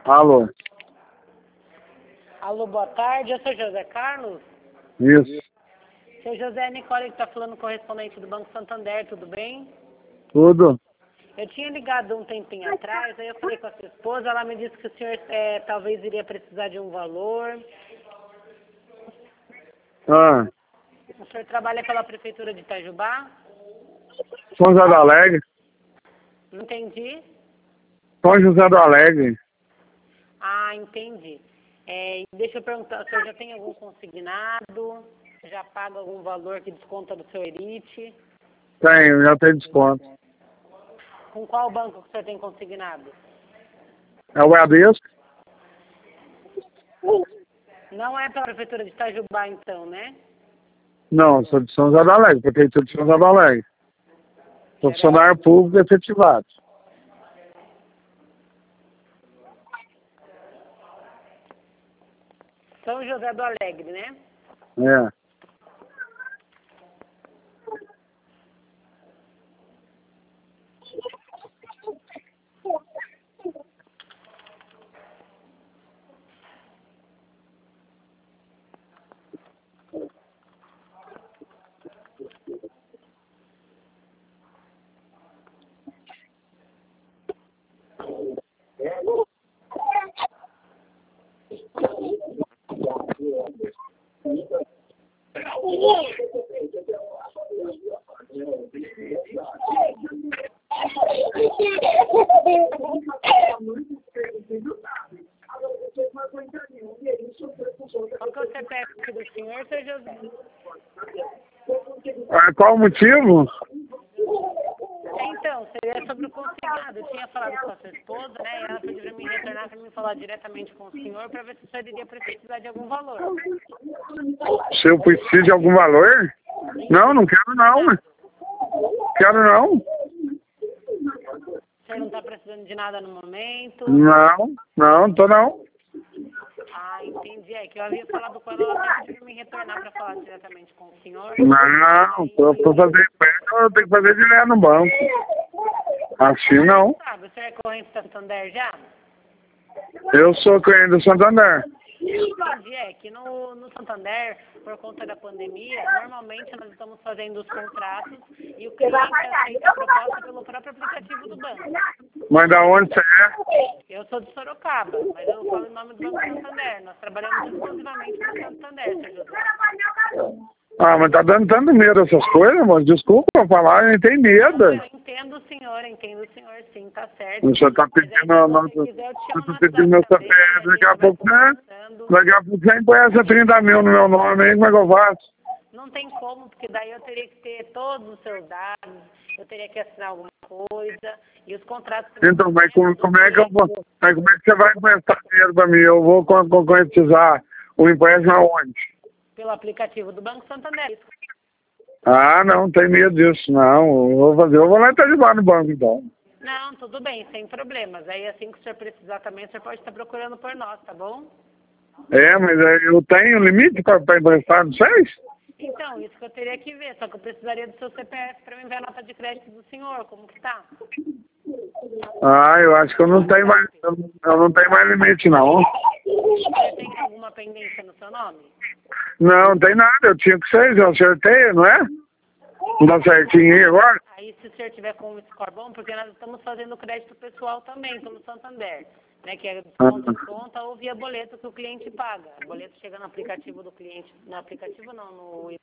Alô? Alô, boa tarde. Eu sou José Carlos. Isso. Seu José Nicole que está falando, correspondente do Banco Santander, tudo bem? Tudo? Eu tinha ligado um tempinho atrás, aí eu falei com a sua esposa, ela me disse que o senhor talvez iria precisar de um valor. Ah, O senhor trabalha pela Prefeitura de Itajubá? São José do Alegre? Não entendi. São José do Alegre. Ah, entendi. Deixa eu perguntar, o senhor já tem algum consignado? Já paga algum valor que desconta do seu Elite? Tenho, já tem desconto. Com qual banco que o senhor tem consignado? É o Bradesco? Não é pela Prefeitura de Itajubá, então, né? Não, sou de São José do Alegre, Prefeitura de São José do Alegre. Funcionário público efetivado. São José do Alegre, né? É. Qual que é o CPF do senhor, seu José? Qual o motivo? Então, seria sobre o consignado. Eu tinha falado com a sua esposa, né? E ela pediu para mim retornar para mim falar diretamente com o senhor para ver se o senhor iria precisar de algum valor. Se eu preciso de algum valor? Não, não quero não. Quero não. O senhor não está precisando de nada no momento? Não, tô não. Ah, entendi. É que eu havia falado com ela, ela pediu para me retornar para falar diretamente com o senhor. Não, tô fazendo empréstimo, eu tenho que fazer direto no banco. Assim não. Sabe, o senhor é corrente da Santander já? Eu sou cliente do Santander. Entendi, é que no Santander, por conta da pandemia, normalmente nós estamos fazendo os contratos e o cliente aceita a proposta pelo próprio aplicativo do banco. Mas da onde você é? Eu sou de Sorocaba, mas eu falo em nome do Banco Santander. Nós trabalhamos exclusivamente no Santander, seu José. Ah, mas tá dando tanto medo essas coisas, mano. Desculpa falar, eu não tenho medo. Eu entendo o senhor sim, tá certo. Você tá pedindo meu CPF, daqui a pouco, né? Daqui a pouco você empresta 30 mil no meu nome aí, como é que eu faço? Não tem como, porque daí eu teria que ter todos os seus dados, eu teria que assinar alguma coisa, e os contratos... Então, mas como é que eu vou... Mas como é que você vai emprestar dinheiro pra mim? Eu vou concretizar o empréstimo aonde? Pelo aplicativo do Banco Santander. Ah, não tem medo disso, não. Eu vou lá e tá de no banco, então. Não, tudo bem, sem problemas. Aí assim que o senhor precisar também, o senhor pode estar procurando por nós, tá bom? É, mas eu tenho limite para emprestar, não sei? Então, isso que eu teria que ver, só que eu precisaria do seu CPF para me ver a nota de crédito do senhor, como que tá? Ah, eu acho que eu não tenho mais limite, não. Você tem alguma pendência no seu nome? Não tem nada, eu tinha que ser, eu acertei, não é? Não dá certinho aí agora? Aí se o senhor tiver com um score bom, porque nós estamos fazendo crédito pessoal também, pelo Santander, né? Que é desconto de conta ou via boleto que o cliente paga. O boleto chega no aplicativo do cliente, no aplicativo não, no...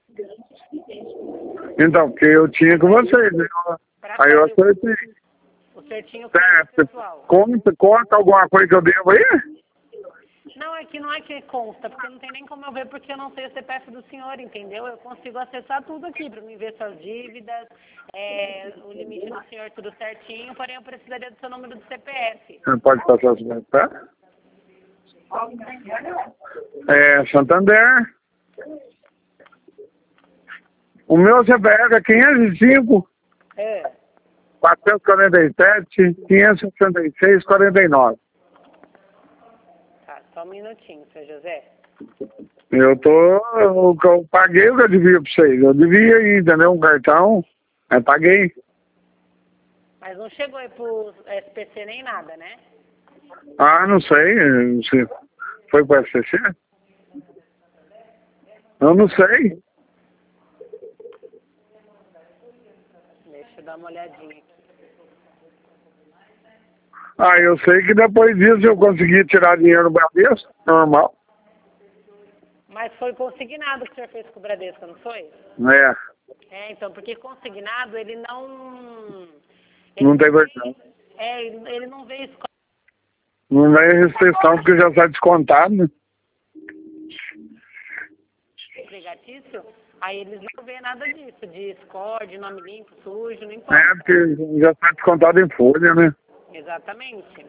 Então, porque eu tinha com vocês, né? Aí eu acertei. O senhor tinha o crédito pessoal. Conta alguma coisa que eu devo aí? Não, é que consta, porque não tem nem como eu ver, porque eu não sei o CPF do senhor, entendeu? Eu consigo acessar tudo aqui para me ver suas dívidas, o limite do senhor tudo certinho, porém eu precisaria do seu número do CPF. Você pode passar o CPF? É, Santander. O meu CPF é 505 447 566 49. Só um minutinho, seu José. Eu paguei o que eu devia pra vocês. Eu devia aí, entendeu? Um cartão. Aí paguei. Mas não chegou aí pro SPC nem nada, né? Ah, não sei. Se foi para o SCC? Eu não sei. Deixa eu dar uma olhadinha aqui. Ah, eu sei que depois disso eu consegui tirar dinheiro do Bradesco, normal. Mas foi consignado que o senhor fez com o Bradesco, não foi? É, Então, porque consignado ele não... não tem versão. Ele não veio escolher Não tem restrição porque já está descontado, né? empregatício, aí eles não veem nada disso, de score, de nome limpo, sujo, não importa. É, porque já está descontado em folha, né? Exatamente.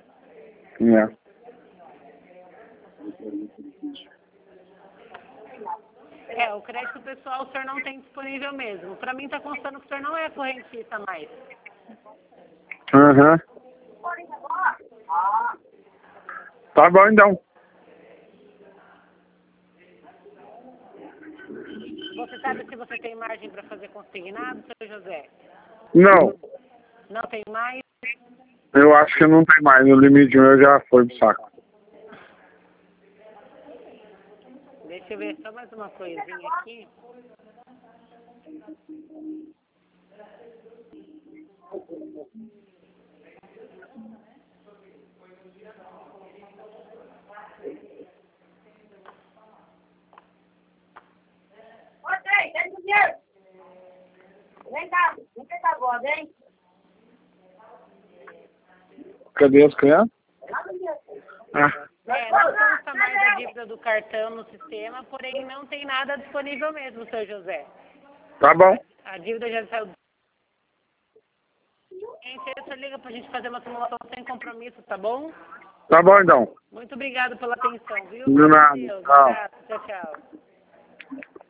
O crédito pessoal o senhor não tem disponível mesmo. Para mim está constando que o senhor não é correntista mais. Aham. Tá bom, então. Você sabe se você tem margem para fazer consignado, seu José? Não, Não tem mais? eu acho que não tem mais. O limite meu já foi pro saco. Deixa eu ver só mais uma coisinha aqui. Vem cá, vem cá agora, hein? Cadê as crianças? Ah, Não consta mais a dívida do cartão no sistema, porém não tem nada disponível mesmo, seu José. tá bom. A dívida já saiu. Você liga pra gente fazer uma simulação sem compromisso, tá bom? Tá bom, então. Muito obrigado pela atenção, viu? De nada. Deus, Tchau. abraço, tchau, tchau.